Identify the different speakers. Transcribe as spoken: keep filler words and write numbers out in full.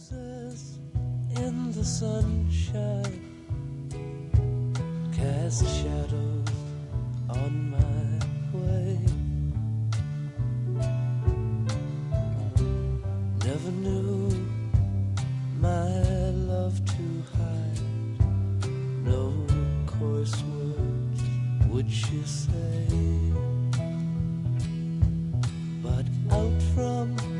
Speaker 1: roses in the sunshine cast shadows on my way. Never knew my love to hide. No coarse words would she say, but out from